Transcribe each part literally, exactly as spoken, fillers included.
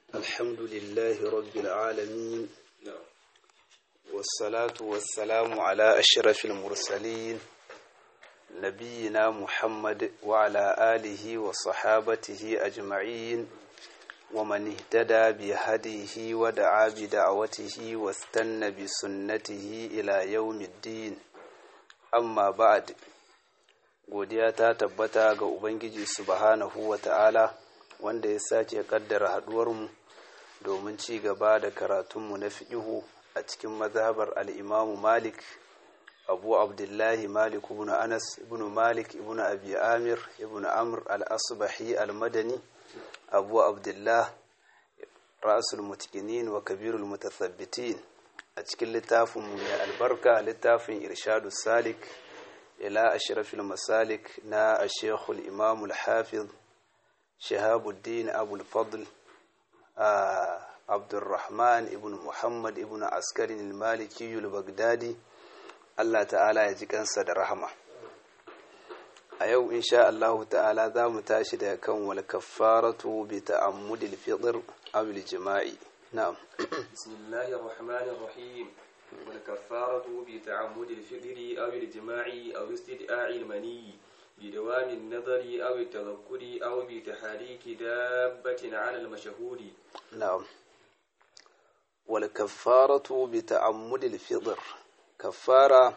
الحمد لله رب العالمين والصلاة والسلام على أشرف المرسلين نبينا محمد وعلى آله وصحابته أجمعين ومن اهتدى بهديه ودعا بدعوته واستنى بسنته إلى يوم الدين أما بعد godiya ta tabbata ga Ubangiji subhanahu wa ta'ala wanda ya sake kaddara haduwarmu domin ci gaba da karatunmu na fiqhu a cikin mazhabar al-Imam Malik Abu Abdullahi Malik ibn Anas ibn Malik ibn Abi Amir ibn Amr al-Asbahi al-Madani Abu Abdullah Ra'sul Mutqinin wa Kabirul Mutathabbitin a cikin littafin mu mai albarka littafin Irshadus Salik ila ashrafil masalik na Sheikh al-Imam al-Hafiz Shahabuddin Abu al-Fadl Abdurrahman ibn Muhammad ibn Askari al-Maliki al-Baghdadi Allah ta'ala ya ji kansa da rahama. A yau insha Allah ta'ala za mu tashi da kan wal kaffaratu bi ta'ammudil fitr aw al-jima'i. Na'am. Bismillahir Rahmanir Rahim. wal kaffaratu bi ta'ammudil fitr aw al-jima'i aw istid'a'i al-mani bi dawami an-nadari aw at-tadhakkuri aw bi tahriki dabbatin 'ala al-mashhuri. Na'am. wal kaffaratu bi ta'ammudil fitr. Kaffara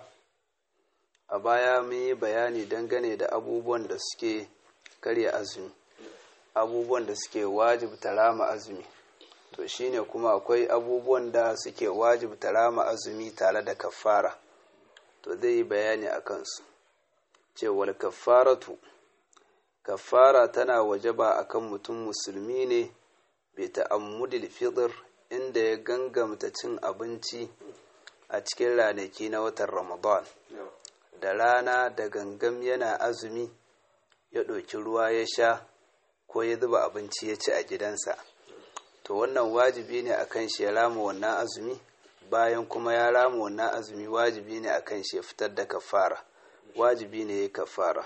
a baya mun yi bayani dangane da abubuwan da suke karya azumi, abubuwan da suke wajibta rama azumi. To shine kuma akwai abubuwan da suke wajibta rama azumi tare da kaffara. To zai yi bayani a kansu. Cewar kaffaratu, kaffara tana wajaba akan mutum musulmi ne bi ta'ammudil fitr inda ya gangamta cin abinci a cikin ranaki na watan Ramadan. Da rana da gangam yana azumi ya ɗauki ruwa ya sha ko ya zuba abinci ya ci a gidansa. To wannan wajibi ne akan shi ya rama wannan azumi, bayan kuma ya rama wannan azumi wajibi ne akan shi ya fitar da kafara, wajibi ne ya kafara.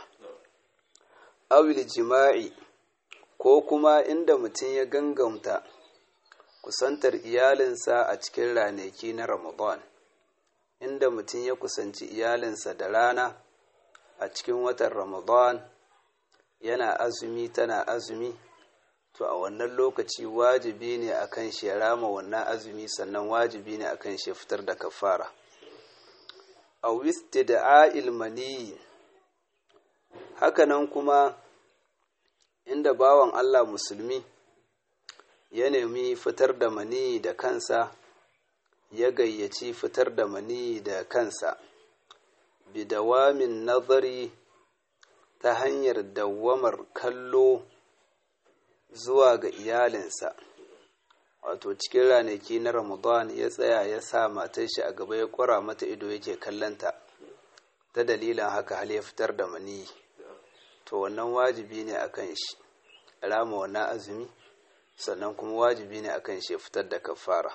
Awil jima'i, ko kuma inda mutum ya gangamta kusantar iyalinsa a cikin ranaki na Ramadan, inda mutum ya kusanci iyalinsa da rana a cikin watan Ramadan yana azumi tana azumi, to a wannan lokaci wajibi ne akan shi ya rama wannan azumi, sannan wajibi ne akan shi ya fitar da kafara. Aw istid'a'il mani, hakanan kuma inda bawan Allah musulmi ya nemi fitar da mani da kansa, ya gayyaci fitar da mani da kansa bidawamin nazari, ta hanyar dawamar kallo zuwa ga iyalinsa. Wato cikin ranaki na Ramadan ya tsaya ya sa matar shi a gaba ya kwara mata ido yake kallanta, ta dalilin haka hal ya fitar da mani. To wannan wajibi ne akan shi rama wannan azumi, sannan kuma wajibi ne akan shi fitar da kafara.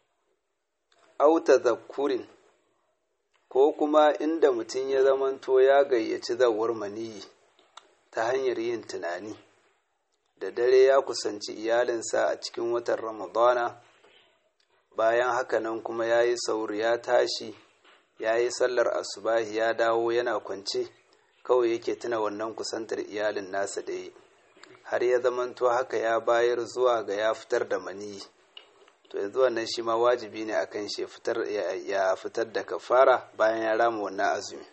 Au tadhakkurin, ko kuma inda mutum ya zamanto ya gayyaci zawar maniyi ta hanyar yin tunani. Da dare ya kusanci iyalinsa a cikin watan Ramadana, bayan haka nan kuma ya yi sauri ya tashi ya yi sallar asubahi ya dawo yana kwance, kawai yake tuna wannan kusantar iyalin nasa da yi, har ya zamanto haka ya bayar zuwa ga ya fitar da maniyi. To yanzu wannan shi ma wajibi ne akan shi fitar ya fitar da kafara bayan ya rama wannan azumi.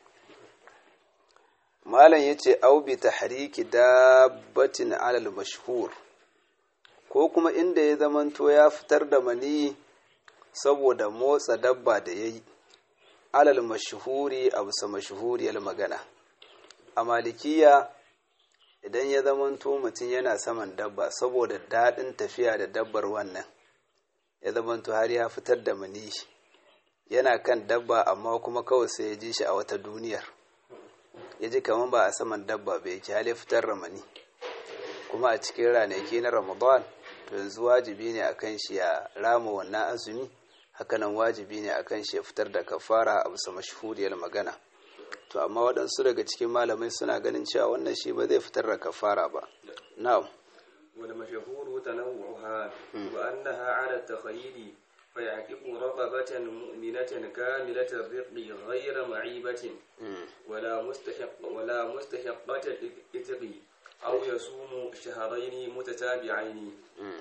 Malam yace au bi tahriki dabbatin alal mashhur, ko kuma inda ya zamanto ya fitar da mani saboda motsa dabba da yayi, alal mashhuri abu sa mashhuriyar magana. A malikiya idan ya zamanto mutum yana saman dabba saboda dadin tafiya da dabbar wannan, ya zamanto har ya fitar da mani, yana kan dabba amma kuma kawai sai ya ji shi a wata duniyar, ya ji kamar ba a saman dabba bai yake hali fitar da mani kuma a cikin ranaki na Ramadan. To yanzu wajibi ne akan shi ya rama wannan azumi, hakanan wajibi ne akan shi ya fitar da kafara a bisa mashhuriyar magana. To amma waɗansu daga cikin malamai suna ganin cewa wannan shi ba zai fitar da kafara ba. Na'am. والمشهور تنوعها وأنها على التخيير فيعتق رقبة مؤمنة كاملة الرق غير معيبة ولا مستحق ولا مستحقة الإتق أو يصوم شهرين متتابعين.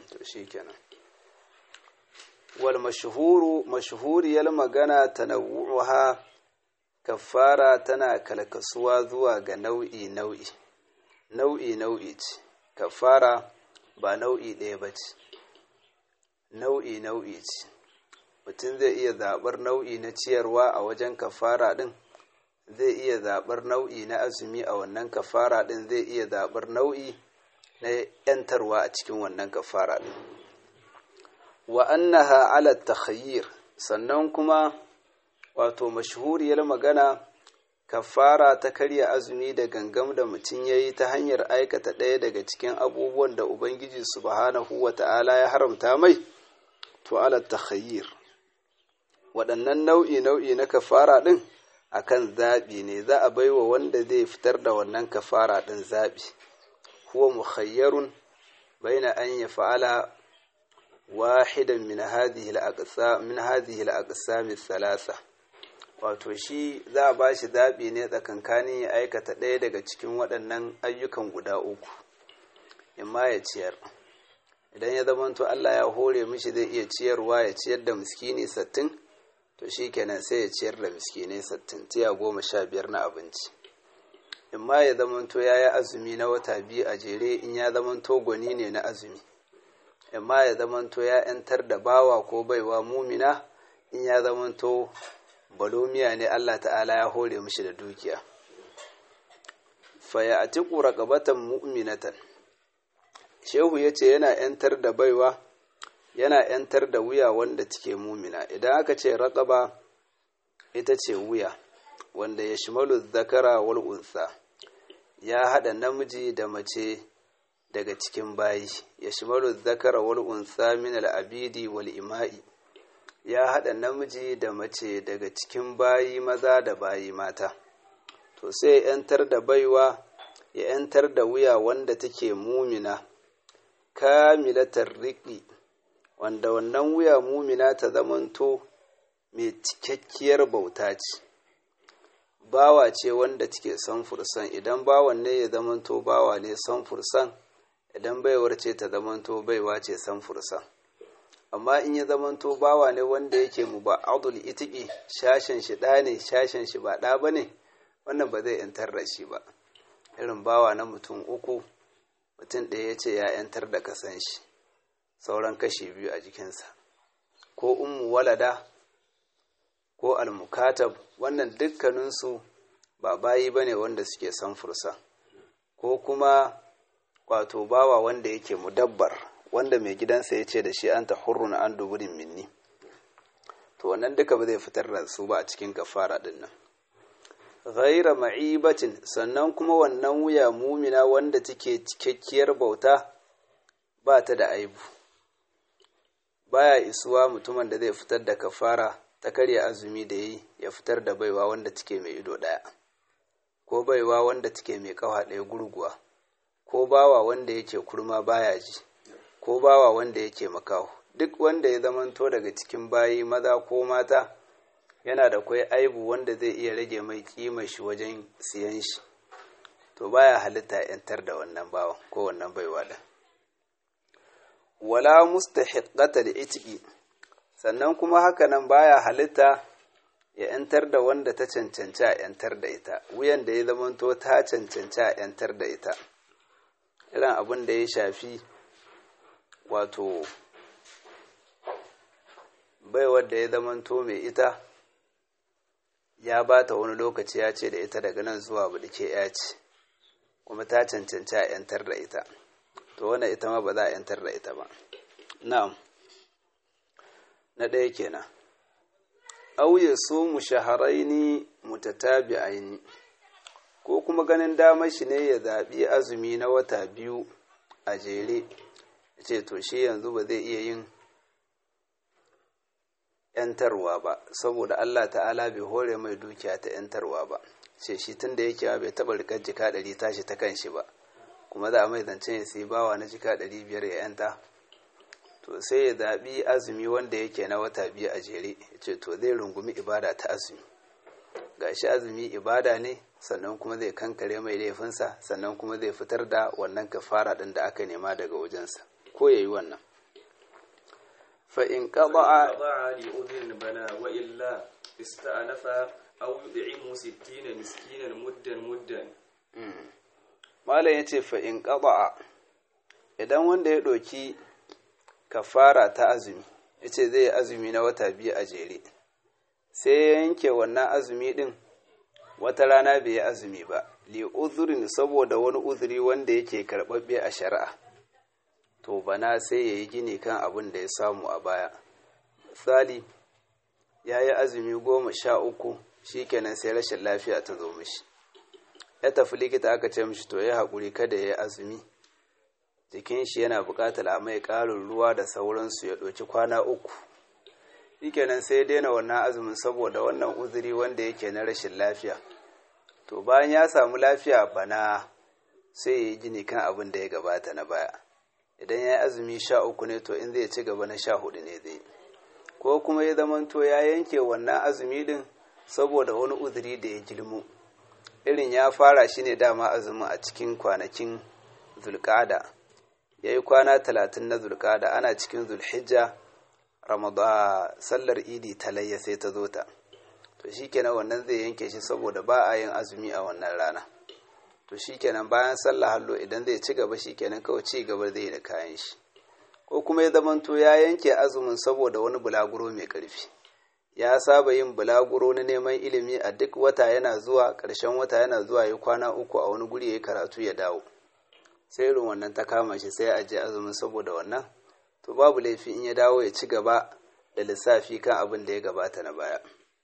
والمشهور مشهور يلمغنا تنوعها كفارة تنا كالكسوا ذوا نوعي نوعي نوعي نوعي كفارة ba nau'i ɗaya ba ce, nau'i nau'i ce, mutum zai iya zaɓar nau'i na ciyarwa a wajen kafara ɗin, zai iya zaɓar nau'i na azumi a wannan kafara ɗin, zai iya zaɓar nau'i na ‘yantarwa a cikin wannan kafara ɗin. Wa annaha ala takhayyir, sannan kuma wato mashhuriyar magana kafara ta karya azumi da gangam da mutum ya yi ta hanyar aikata ɗaya daga cikin abubuwan da Ubangiji subhanahu wa ta'ala ya haramta mai, to ala takhayyir. Waɗannan nau'i nau'i na kafara ɗin akan zaɓi ne, za a baiwa wanda zai fitar da wannan kafara ɗin zaɓi. Huwa mukhayyarun baina an ya fa'ala wahidan min hadhihi al-aqsam min hadhihi al-aqsam ath-thalatha. Wato shi za a ba shi zaɓi ne tsakankanin ya aikata ɗaya daga cikin waɗannan ayyukan guda uku, imma ya ciyar, idan ya zamanto Allah ya hore mishi zai iya ciyarwa ya ciyar da miskini sattin, to shi kenan sai ya ciyar da miskinai sattin, tiya goma sha biyar na abinci. Imma ya zamanto ya yi azumi na wata biyu a jere in ya zamanto gwani ne na azumi, imma ya zamanto ya ‘yantar da bawa ko baiwa mumina in ya zamanto balomiya ne Allah ta'ala ya hore mishi da dukiya. Fa ya atiqu raqabatan mu'minatan, shehu yace yana ‘yantar da baiwa, yana ‘yantar da wuya wanda take mumina. Idan aka ce raqaba ita ce wuya wanda ya shimalu zakara wal unsa, ya hada namiji da mace daga cikin bayi, ya shimalu zakara wal unsa min al abidi wal ima'i, ya haɗa namiji da mace daga cikin bayi maza da bayi mata. To sai ya ‘yantar da baiwa, ya ‘yantar da wuya wanda take mumina, kamilatar riƙi, wanda wannan wuya mumina ta zamanto mai cikakkiyar bauta ce, bawa ce wanda take son fursan, idan bawan ne ya zamanto bawa ne son fursan, idan baiwar ce ta zamanto baiwa ce son fursan. Amma in ya zamanto bawa ne wanda yake mu ba adul itiki, shashen shi ɗa ne shashen shi ba ɗa ba ne, wannan ba zai ‘yantar da shi ba. Irin bawa na mutum uku, mutum ɗaya ya ce ya ‘yantar da kasan shi, sauran kashi biyu a jikinsa, ko ummu walada ko almukatab, wannan dukkaninsu ba bayi ba ne wanda suke son fursa, ko kuma wato bawa wanda yake mudabbar, wanda mai gidansa ya ce da shi an ta hurruna an duburin minni, to wannan duka ba zai fitar da su ba a cikin kafara din nan. Ghaira ma'ibatin, sannan kuma wannan wuya mumina wanda take cikakkiyar bauta ba ta da aibu, baya isuwa mutumin da zai fitar da kafara ta karya azumi da yi ya fitar da baiwa wanda take mai ido ɗaya, ko baiwa wanda take mai ƙafa ɗaya gurguwa, ko bawa wanda yake kurma baya ji, ko bawa wanda yake makaho. Duk wanda ya zamanto daga cikin bayi maza ko mata yana da kwai aibu wanda zai iya rage mai kimar shi wajen siyan shi, to baya halitta ‘yantar da wannan bawan ko wannan baiwa da. Wala mustahiqqata da itiki, sannan kuma haka nan baya halitta ya ‘yantar da wanda ta cancanci a ‘yantar da ita, wuyan da ya zamanto ta cancanci a ‘yantar da ita, irin abin da ya shafi wato baiwar da ya zamanto mai ita ya ba ta wani lokaci ya ce da ita daga nan zuwa budike ya ce, kuma ta cancanci a ‘yantar da ita, to wannan ita ma ba za a ‘yantar da ita ba. Na'am, na ɗaya kenan. Auye su mu shaharaini mutatabi'aini, ko kuma ganin damar shi ne ya zaɓi azumi na wata biyu a jere, ya ce to shi yanzu ba zai iya yin ‘yantarwa ba, saboda Allah ta'ala bai hore mai dukiya ta ‘yantarwa ba, ce shi tun da yake bai taɓa rikar jika ɗari tashi ta kan shi ba, kuma za a mai zancen ya sai bawa na jika ɗari biyar ya yanta, to sai ya zaɓi azumi wanda yake na wata biyu a jere, ya ce to zai rungumi ibada ta azumi. Gashi azumi ibada ne, sannan kuma zai kankare mai laifinsa, sannan kuma zai fitar da wannan kafara ɗin da aka nema daga wajensa, ko ya yi wannan. fa'in ƙaba'a li'udhrin bana wa illa ista'nafa aw yud'imu sittina miskinan muddan muddan. Malam ya ce fa'in ƙaba'a, idan wanda ya ɗauki kafara ta azumi, ya ce zai yi azumi na wata biyu a jere, sai ya yanke wannan azumi ɗin wata rana bai yi azumi ba, li uzurin saboda wani uzuri wanda yake karɓaɓɓe a shari'a, to bana sai ya yi gini kan abin da ya samu a baya. Misali, ya yi azumi goma sha uku, shi kenan sai rashin lafiya ta zo mishi, ya tafi likita aka ce mishi to ya haƙuri kada ya yi azumi, jikin shi yana buƙatar a mai ƙarin ruwa da sauransu, ya ɗauki kwana uku. Shikenan sai daina wannan azumin saboda wannan uzuri wanda yake na rashin lafiya. To bayan ya samu lafiya bana sai ya yi gini kan abin da ya gabata na baya. Idan ya yi azumi sha uku ne, to in zai ci gaba na sha hudu ne zai. Ko kuma ya zamanto ya yanke wannan azumi din saboda wani uzuri da ya girmo. Irin ya fara shi ne dama azumin a cikin kwanakin Zulƙada. Ya yi kwana talatin na Zulƙada, ana cikin Zulhijja, Ramadan, sallar Idi talayya sai ta zo ta. To shikenan wannan zai yanke shi saboda ba a yin azumi a wannan rana. To shikenan bayan sallah hallo idan zai ci gaba shikenan kawai ci gaba zai yi da kayan shi. Ko kuma ya zamanto ya yanke azumin saboda wani bulaguro mai ƙarfi. Ya saba yin bulaguro na neman ilimi a duk wata, yana zuwa ƙarshen wata yana zuwa ya kwana uku a wani guri ya yi karatu ya dawo. Sai irin wannan ta kama shi sai ya ajiye azumin saboda wannan. To babu laifi in ya dawo ya ci gaba da lissafi kan abin da ya gabata na baya.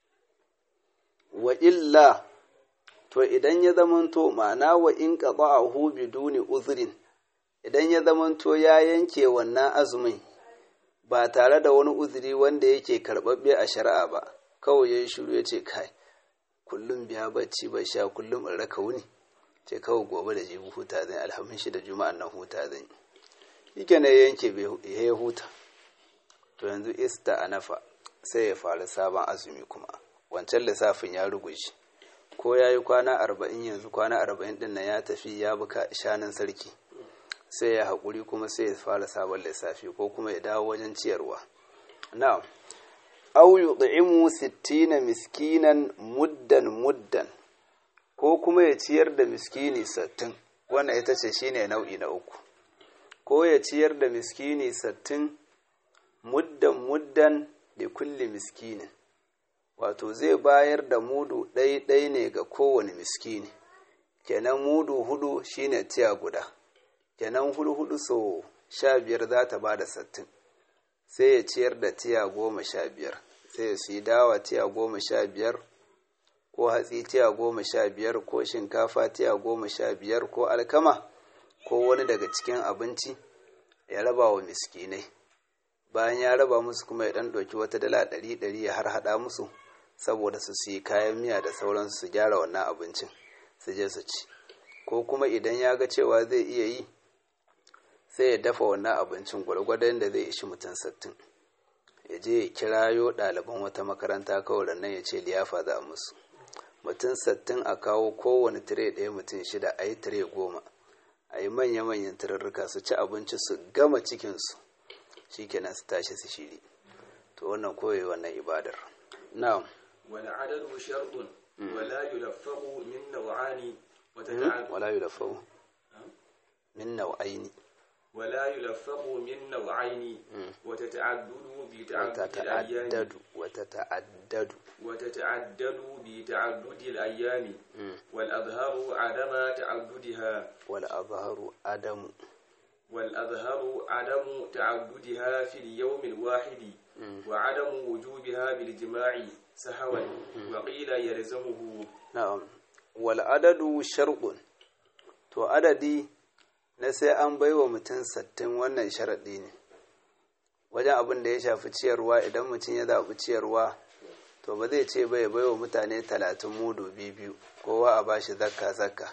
Wa illa, to idan ya zamanto ma'ana wa in qada'ahu biduni uzrin, idan ya zamanto ya yanke wannan azumin ba tare da wani uzuri wanda yake karɓaɓɓe a shari'a ba, kawai ya yi shiru ya ce kai kullum biya bacci ba sha, kullum in raka wuni, ce kawai gobe da jibi huta zan, alhamin shi da juma'an nan huta zan yi. Yake na yanke ya huta, to yanzu ista a nafa sai ya faru sabon azumi kuma, wancan lissafin ya ruguje. Ko ya yi kwana arba'in, yanzu kwana arba'in ɗin nan ya tafi ya buka shanin sarki, sai ya haƙuri kuma sai ya fara sabon lissafi, ko kuma ya dawo wajen ciyarwa. Na'am, aw yud'imu sittina miskinan muddan muddan, ko kuma ya ciyar da miskini sittin, wannan ita ce shine nau'i na uku. Ko ya ciyar da miskini sittin muddan muddan da kulli miskinin, wato zai bayar da mudu ɗai-ɗai ne ga kowane miskini, kenan mudu hudu shine tiya guda, kenan hudu hudu so sha biyar za ta ba da sittin, sai ya ciyar da tiya goma sha biyar, sai ya siyi dawa tiya goma sha biyar, ko hatsi tiya goma sha biyar, ko shinkafa tiya goma sha biyar, ko alkama, ko wani daga cikin abinci ya raba wa miskinai. Bayan ya raba musu kuma ya ɗan ɗauki wata dala ɗari ɗari ya har haɗa musu, saboda su siyi kayan miya da sauransu su gyara wannan abincin su je su ci. Ko kuma idan ya ga cewa zai iya yi, sai ya dafa wannan abincin gwargwadon da zai ishi mutum sittin, ya je ya kirayo ɗaliban wata makaranta kawai nan ya ce liyafa za musu, mutum sittin a kawo kowane tire ɗaya mutum shida, a yi tire goma, a yi manya-manyan turarruka su ci abinci su gama cikinsu, shi kenan su tashi su shiri. To wannan koyi wannan ibadar. Na'am. wal adadu shartun wala yulaffaqu min naw'ani wa wala yulaffaqu min naw'aini ولا يلفق من نوعين وتتعدد بتعدد الأيام وتتعدد وتتعدد بتعدد الأيام والأظهر عدم تعددها والأظهر عدم والأظهر عدم تعددها في اليوم الواحد وعدم وجوبها بالجماع سهوا وقيل يلزمه. نعم. والعدد شرط، تو عددي na sai an bai wa mutum sattin, wannan sharaɗi ne wajen abin da ya shafi ciyarwa. Idan mutum ya zaɓi ciyarwa, to ba zai ce bai bai wa mutane talatin mudu biyu kowa a bashi zakka zakka,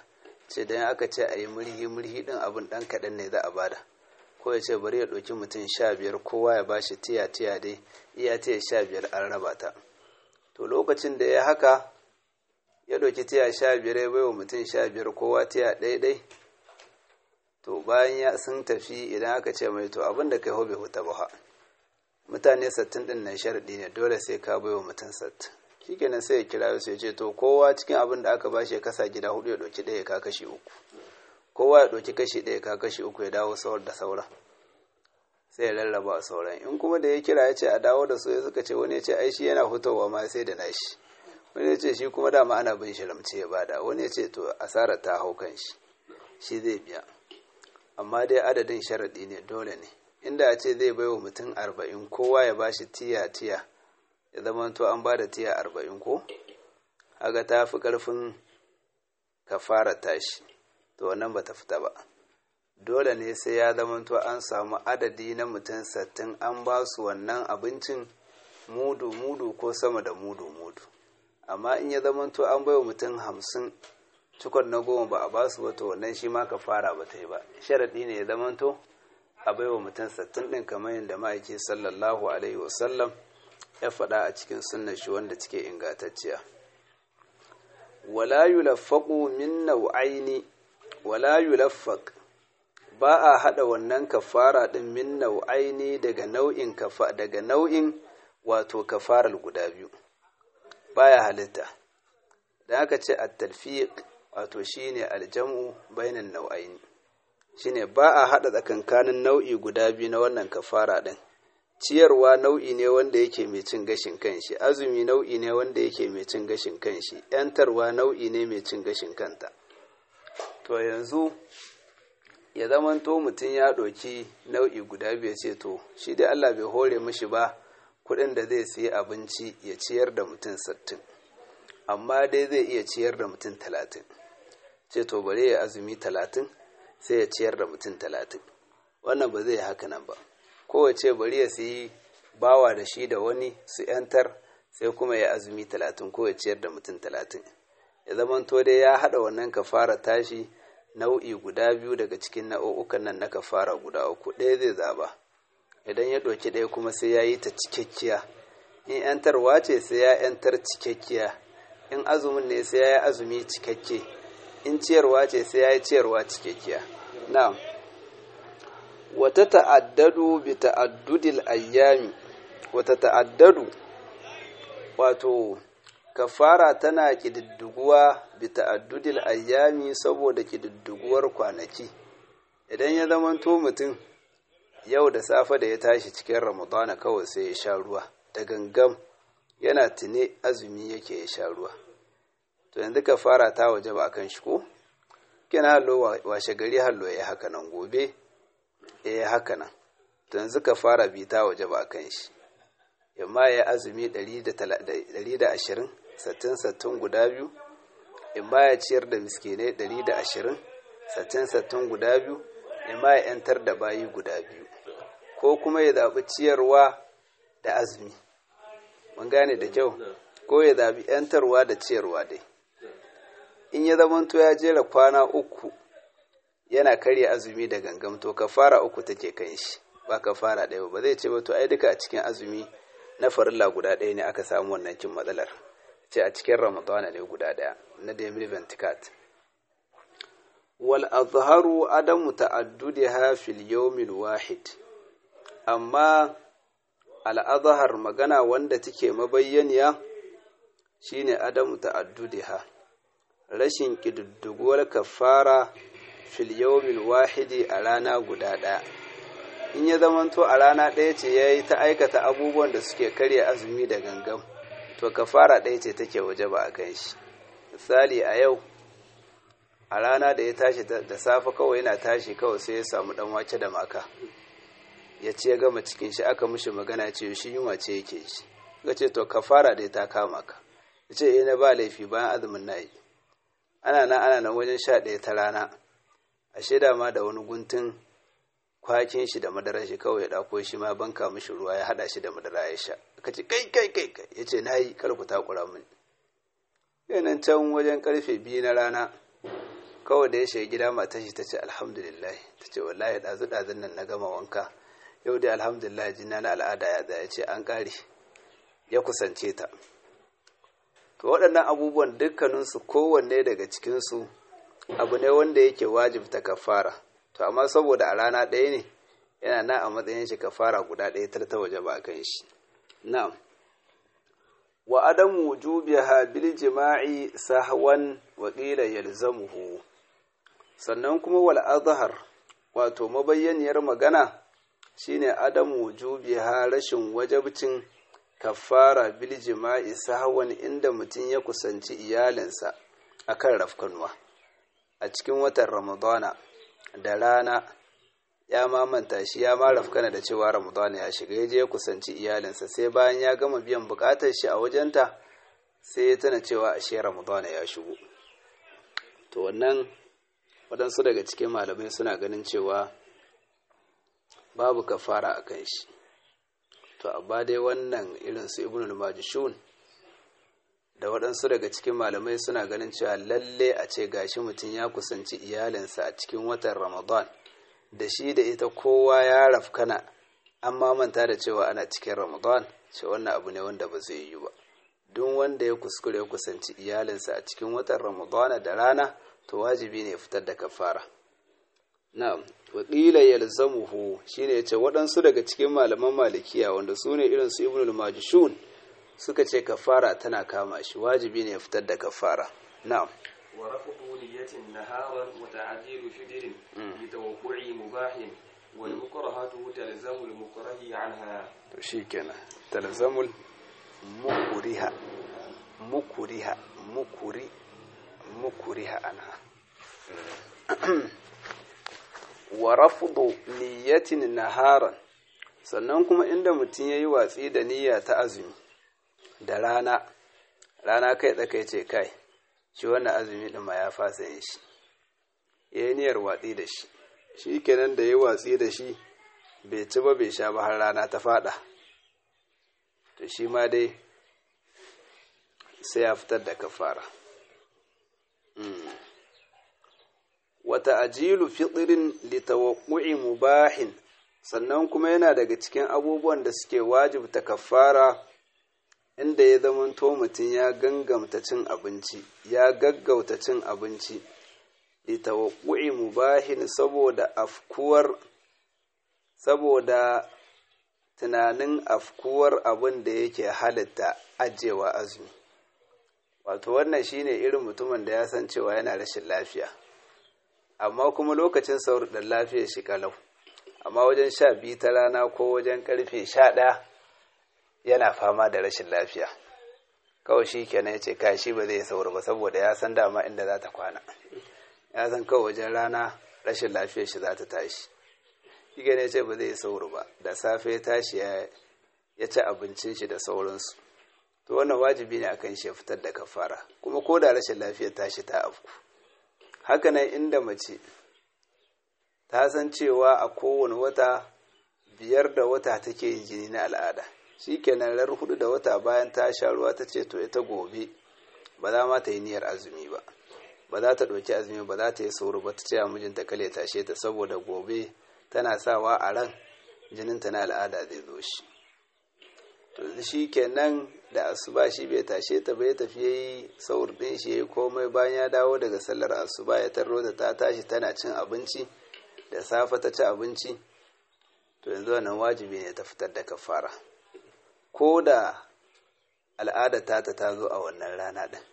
ce dan aka ce a yi murhi murhi din abin dan kaɗan ne za a bada, ko ya ce bari ya ɗauki mutum sha biyar kowa ya bashi tiya tiya dai iya tiya sha biyar an raba ta. To lokacin da ya haka ya ɗauki tiya sha biyar ya bai wa mutum sha biyar kowa tiya ɗaya ɗai, to bayan ya sun tafi idan aka ce mai to abin da kai hobe huta ba, mutane sattin ɗin nan sharaɗi ne dole sai ka bai wa mutum sattin. Shi kenan sai ya kira su ya ce to kowa cikin abin da aka bashi ya kasa gida hudu ya ɗauki ɗaya ka kashi uku, kowa ya ɗauki kashi ɗaya ka kashi uku ya dawo sauran da sauran, sai ya lallaba a sauran. In kuma da ya kira ya ce a dawo da su ya suka ce wani ya ce ai shi yana hutowa ma sai da nashi, wani ya ce shi kuma dama ana bin shi ramce ya bada, wani ya ce to asarar ta hau kan shi shi zai biya. Amma dai adadin sharaɗi ne dole ne, inda a ce zai bai wa mutum arba'in kowa ya bashi tiya tiya ya zama to an ba da tiya arba'in ko haga ta fi ƙarfin kafara tashi, to wannan ba ta fita ba. Dole ne sai ya zama to an samu adadi na mutum sattin an ba su wannan abincin mudu mudu ko sama da mudu mudu. Amma in ya zama to an bai wa mutum hamsin cikon na goma ba a ba su ba, to wannan shi ma kafara ba ta yi ba. Sharaɗi ne ya zama to a bai wa mutum sattin ɗin kamar yadda ma'aiki sallallahu alaihi wasallam ya faɗa a cikin sunnar shi wanda take ingantacciya. Wala yulaffaqu min nau'aini, wala yulaffaq ba a hada wannan kafara din min nau'aini daga nau'in kafa daga nau'in wato kafaral guda biyu, baya halitta. Da aka ce at-talfiq wato shine aljam'u bainan nau'aini, shine ba a hada tsakankanin nau'i guda biyu na wannan kafara din. Ciyarwa nau'i ne wanda yake mai cin gashin kanshi, azumi nau'i ne wanda yake mai cin gashin kanshi, yantarwa nau'i ne mai cin gashin kanta. To yanzu ya zamanto mutum ya ɗauki nau'i guda biyu ce to shi dai Allah bai hore mishi ba kuɗin da zai siya abinci ya ciyar da mutum sittin, amma dai zai iya ciyar da mutum talatin, ce to bari ya azumi talatin sai ya ciyar da mutum talatin. Wannan ba zai haka nan ba. Kowace bari ya siyi bawa da shi da wani su yantar sai kuma ya azumi talatin ko ya ciyar da mutum talatin. Ya zamanto dai ya haɗa wannan kafara tashi nau'i guda biyu daga cikin nau'ukan nan na kafara guda uku, ɗaya zai zaba. Idan ya ɗauki ɗaya kuma sai ya yi ta cikakkiya. In yantarwa ce sai ya yantar cikakkiya, in azumin ne sai ya yi azumi cikakke, in ciyarwa ce sai ya yi ciyarwa cikakkiya. Na'am. Wata ta'addadu bi ta'addudil ayyami, wata ta'addadu wato kafara tana ƙididdiguwa bi ta'addudil ayyami saboda ƙididdiguwar kwanaki. Idan ya zamanto mutum yau da safe da ya tashi cikin Ramadana kawai sai ya sha ruwa da gangam, yana tune azumi yake ya sha ruwa, to yanzu kafara ta waje ba kan shi ko kina hallo washe gari hallo ya haka nan, gobe ya haka nan, to yanzu kafara bi ta waje ba kan shi. Yamma ya azumi ɗari da ashirin sattin sattin guda biyu, in ba ya ciyar da miskinai ɗari da ashirin sattin sattin guda biyu, in ba ya ‘yantar da bayi guda biyu, ko kuma ya zaɓi ciyarwa da azumi. Mun gane da kyau, ko ya zaɓi ‘yantarwa da ciyarwa dai. In ya zamanto ya jera kwana uku yana karya azumi da gangam, to kafara uku take kan shi, ba kafara ɗaya ba. Zai ce ba to ai duka a cikin azumi na farilla guda ɗaya ne aka samu wannan cin matsalar, ce a cikin Ramadana ne guda ɗaya na Demil Ventikat. Wal azharu adamu ta'addudiha fil yawmil wahid, amma al azhar magana wanda take mabayyaniya shine adamu ta'addudiha, rashin kididdiguwar kafara fil yawmil wahidi a rana guda ɗaya. In ya zamanto a rana ɗaya ce ya yi ta aikata abubuwan da suke karya azumi da gangam, to kafara ɗaya ce take waje ba a kan shi. Misali a yau a rana da ya tashi da safe kawai yana tashi kawai sai ya samu ɗan wake da maka ya ce ya gama cikin shi, aka mishi magana ce shi yunwa ce yake shi, ga ce to kafara ɗaya ta kama ka, ya ce eh na ba laifi bayan azumin na yi. Ana nan ana nan wajen sha ɗaya ta rana, a shaida ma da wani guntun kwakin shi da madara shi kawai ya ɗako shi ma banka mishi ruwa ya haɗa shi da madara ya sha. Ka ce kai kai kai kai, ya ce na yi, kar ku takura mini. Yanan can wajen karfe biyu na rana kawai da ya shiga gida matar shi ta ce alhamdulillah, ta ce wallahi ɗazu ɗazun nan na gama wanka, yau dai alhamdulillah jina na al'ada ya tsaya, ce an ƙare, ya kusance ta. To waɗannan abubuwan dukkaninsu kowanne daga cikinsu abu ne wanda yake wajibta kafara, to amma saboda a rana ɗaya ne yana na a matsayin shi kafara guda ɗaya tar ta waje ba kan shi. Na'am. Wa adamu wujubiha bil jima'i sahwan wa qila yalzamuhu. Sannan kuma wal azhar, wato mabayyaniyar magana shine adamu wujubiha, rashin wajibcin kafara bil jima'i sahwan, inda mutum ya kusanci iyalinsa akan rafkanuwa a cikin watan Ramadana da rana, ya ma manta shi ya ma rafkana da cewa Ramadana ya shiga, ya je ya kusanci iyalinsa, sai bayan ya gama biyan bukatar shi a wajenta sai ya tana cewa ashe Ramadana ya shigo. To wannan waɗansu daga cikin malamai suna ganin cewa babu kafara a kan shi. To amma dai wannan irin su Ibn al-Majishun da waɗansu daga cikin malamai suna ganin cewa lalle a ce gashi mutum ya kusanci iyalinsa a cikin watan Ramadan, da shi da ita kowa ya rafkana, an manta da cewa ana cikin Ramadan, ce wannan abu ne wanda ba zai yi ba. Duk wanda ya kuskure ya kusanci iyalinsa a cikin watan Ramadan da rana, to wajibi ne ya fitar da kafara. Na'am, wa qila yalzamuhu, shine yace waɗansu daga cikin malaman malikiya wanda su ne irin su Ibn al-Majishun suka ce kafara tana kama shi, wajibi ne ya fitar da kafara. Na'am. wa rafu niyyatin naharan wa ta'jilu fidrin bi tawqu'i mubahin wal mukrahatu talzamu al mukrahi anha. To shikenan, talzamul mukriha mukriha mukri mukriha anha. Wa rafu niyyatin naharan, sannan kuma inda mutum yayi watsi da niyya ta azumi da rana, rana kai tsakai ce kai shi wannan azumi din ma ya fasa yin shi, yayi niyyar watsi da shi, shi kenan da yayi watsi da shi bai ci ba bai sha ba har rana ta fada, to shi ma dai sai ya fitar da kafara. wa ta'jilu fitrin li tawaqqu'i mubahin, sannan kuma yana daga cikin abubuwan da suke wajibta kafara inda ya zamanto mutum ya gangamta cin abinci, ya gaggauta cin abinci, li tawaqqu'i mubahin, saboda afkuwar saboda tunanin afkuwar abin da yake halitta ajewa azumi. Wato wannan shine irin mutumin da ya san cewa yana rashin lafiya, amma kuma lokacin saur da lafiyar shi kalau, amma wajen sha biyu ta rana ko wajen karfe sha ɗaya yana fama da rashin lafiya, kawai shi kenan ya ce kashi ba zai sauri ba saboda ya san dama inda za ta kwana, ya san kawai wajen rana rashin lafiyar shi za ta tashi, shi kenan ya ce ba zai sauri ba, da safe ya tashi ya ci abincin shi da sauransu. To wannan wajibi ne akan shi ya fitar da kafara, kuma ko da rashin lafiyar tashi ta afku. Haka nan inda mace ta san cewa a kowane wata biyar da wata take yin jini na al'ada, shi kenan rar hudu da wata bayan ta sha ruwa ta ce to ita gobe ba za ma ta yi niyyar azumi ba, ba za ta ɗauki azumi ba, za ta yi sauro ba, ta ce a mijinta kale tashe ta saboda gobe tana sawa a ran jininta na al'ada zai zo shi. To shi kenan da asuba shi bai tashe ta bai tafi yayi saur din shi yayi komai, bayan ya dawo daga sallar asuba ya tarro da ta tashi tana cin abinci, da safe ta ci abinci, to yanzu wannan wajibi ne ta fitar da kafara, ko da al'ada ta ta zo a wannan rana din.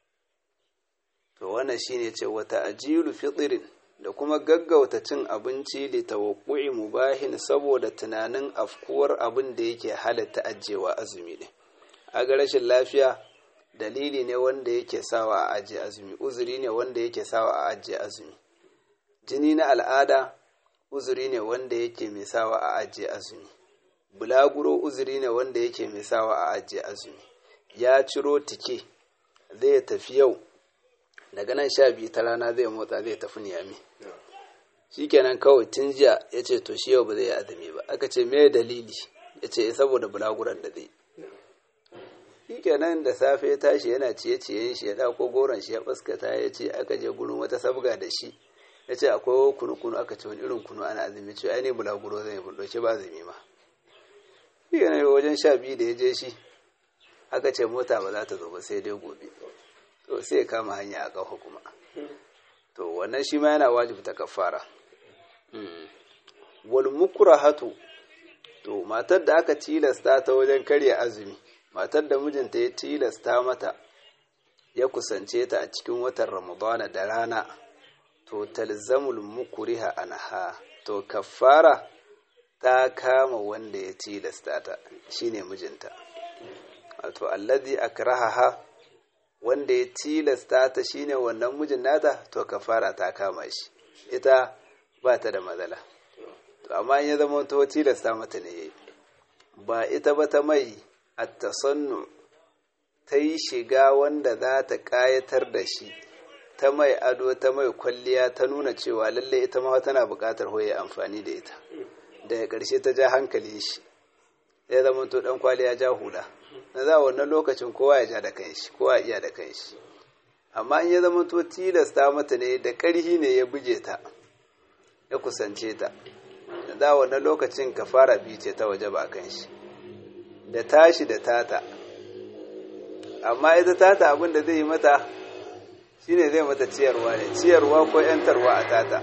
To wannan shine ce wata ajilu fitrin, da kuma gaggauta cin abinci li tawaqqu'i mubahin, saboda tunanin afkuwar abin da yake halatta ajewa azumi ne. Aga rashin lafiya dalili ne wanda yake sawa a ajiye azumi, uzuri ne wanda yake sawa a ajiye azumi. Jini na al'ada uzuri ne wanda yake mai sawa a ajiye azumi. Bulaguro uzuri ne wanda yake mai sawa a ajiye azumi. Ya ciro tike zai tafi yau, daga nan sha biyu ta rana zai motsa zai tafi Niyami, shi kenan kawai tun jiya ya ce to shi yau ba zai yi azumi ba. Aka ce me dalili? Ya ce saboda bulaguran da zai. Shi shikenan da safe ya tashi yana ciye-ciyen shi ya dauko goron shi ya fuskata ya ce aka je gurin wata sabga da shi ya ce akwai kunu-kunu aka ce wani irin kunu ana azumi ce ai ne bulaguro zai buldoce ba azumi ma shikenan wajen sha biyu da ya je shi aka ce mota ba za ta zo ba sai dai gobe to sai ya kama hanya a ƙafa kuma to wannan shi ma yana wajibta kafara wal mukrahatu to matar da aka tilasta ta wajen karya azumi matar da mijinta ya tilasta mata ya kusance ta a cikin watan ramadana da rana to talzamul mukriha anha to kafara ta kama wanda ya tilasta ta shine mijinta wato alladhi akrahaha wanda ya tilasta ta shine wannan mijin nata to kafara ta kama shi ita ba ta da matsala to amma in ya zama to tilasta mata ne yayi ba ita ba ta mai at-tasannu ta yi shiga wanda za ta kayatar da shi ta mai ado ta mai kwalliya ta nuna cewa lalle ita ma tana buƙatar hoye amfani da ita daga ƙarshe ta ja hankali shi ya zama to dan kwaliya ja hula na za wannan lokacin kowa ya ja da kanshi kowa iya da kanshi amma in ya zama to tilasta mata ne da ƙarhi ne ya buge ta ya kusance ta da wannan lokacin kafara biyu ce ta waje ba kanshi da tashi da tata amma ita tata abin da zai yi mata shine zai mata ciyarwa ne ciyarwa ko yantarwa a tata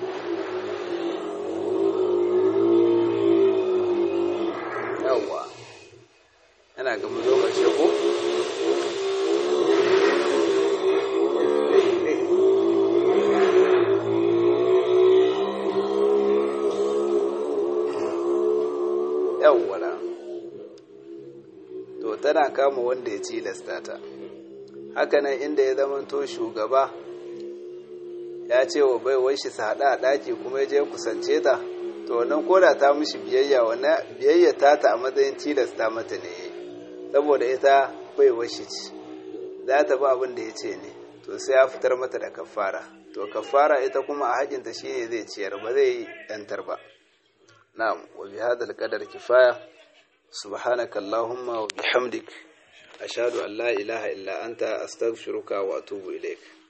yawwa yana ga mu zo ƙarshe ko yawwala to tana kama wanda ya tilasta ta hakanan inda ya zamanto shugaba ya ce wa baiwar shi su haɗa a ɗaki kuma ya je kusance ta to wannan koda ta mishi biyayya wannan biyayya ta ta a matsayin tilasta mata ne saboda ita baiwar shi ce za ta ba abin da ya ce ne to sai ya fitar mata da kafara to kafara ita kuma a haƙinta shine zai ciyar ba zai yantar ba na'am wa bi hadal qadar kifaya subhanaka allahumma wa bihamdik ashhadu an la ilaha illa anta astaghfiruka wa atubu ilaik